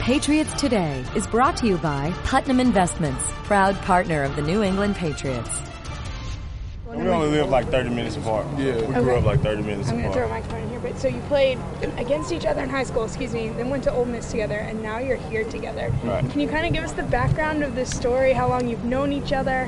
Patriots Today is brought to you by Putnam Investments, proud partner of the New England Patriots. We only live like 30 minutes apart. Yeah, we grew up like 30 minutes apart. I'm going to throw a microphone in here. But so you played against each other in high school, then went to Ole Miss together, and now you're here together. Right. Can you kind of give us the background of this story, how long you've known each other?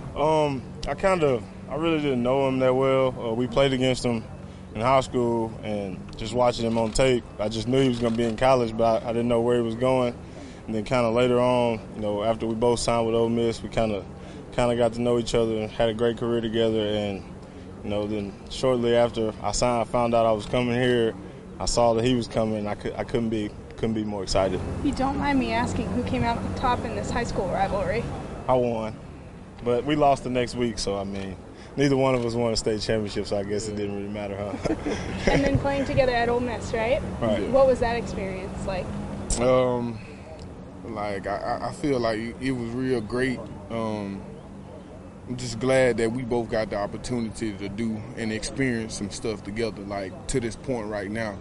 I really didn't know him that well. We played against him in high school, and just watching him on tape, I just knew he was going to be in college, but I didn't know where he was going. And then kind of later on, after we both signed with Ole Miss, we kind of got to know each other and had a great career together. And then shortly after I found out I was coming here, I saw that he was coming. I couldn't be more excited. If you don't mind me asking, who came out on top in this high school rivalry? I won, but we lost the next week, so neither one of us won a state championship, so I guess it didn't really matter, huh? And then playing together at Ole Miss, right? Right. What was that experience like? I feel like it was real great. I'm just glad that we both got the opportunity to do and experience some stuff together, like to this point right now.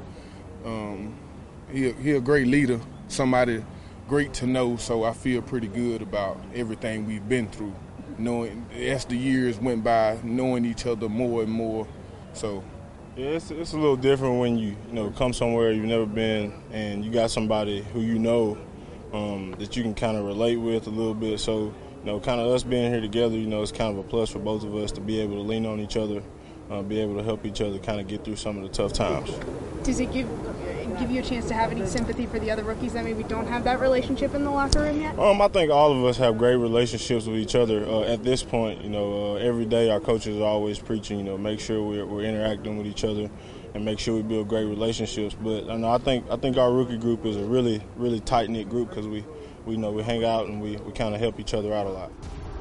He a great leader, somebody great to know, so I feel pretty good about everything we've been through. Knowing as the years went by, knowing each other more and more. So yeah, it's a little different when you come somewhere you've never been and you got somebody who that you can kind of relate with a little bit. So kind of us being here together, it's kind of a plus for both of us to be able to lean on each other, be able to help each other kind of get through some of the tough times. Does it give you a chance to have any sympathy for the other rookies that maybe don't have that relationship in the locker room yet? I think all of us have great relationships with each other at this point. Every day our coaches are always preaching, make sure we're interacting with each other and make sure we build great relationships. But I think our rookie group is a really, really tight-knit group because we hang out and we kind of help each other out a lot.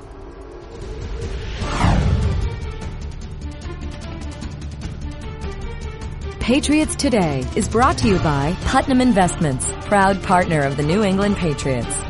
Patriots Today is brought to you by Putnam Investments, proud partner of the New England Patriots.